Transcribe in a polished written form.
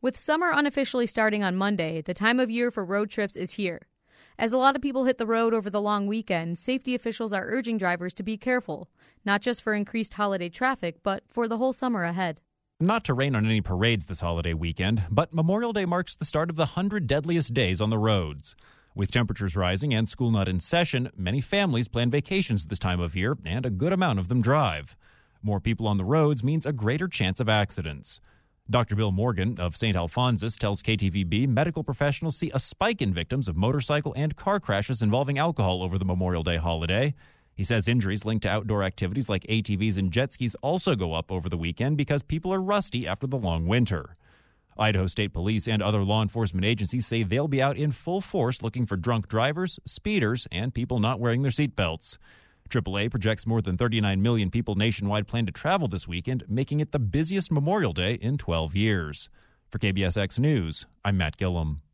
With summer unofficially starting on Monday, the time of year for road trips is here. As a lot of people hit the road over the long weekend, safety officials are urging drivers to be careful, not just for increased holiday traffic, but for the whole summer ahead. Not to rain on any parades this holiday weekend, but Memorial Day marks the start of the 100 deadliest days on the roads. With temperatures rising and school not in session, many families plan vacations this time of year, and a good amount of them drive. More people on the roads means a greater chance of accidents. Dr. Bill Morgan of St. Alphonsus tells KTVB medical professionals see a spike in victims of motorcycle and car crashes involving alcohol over the Memorial Day holiday. He says injuries linked to outdoor activities like ATVs and jet skis also go up over the weekend because people are rusty after the long winter. Idaho State Police and other law enforcement agencies say they'll be out in full force looking for drunk drivers, speeders, and people not wearing their seatbelts. AAA projects more than 39 million people nationwide plan to travel this weekend, making it the busiest Memorial Day in 12 years. For KBSX News, I'm Matt Gillum.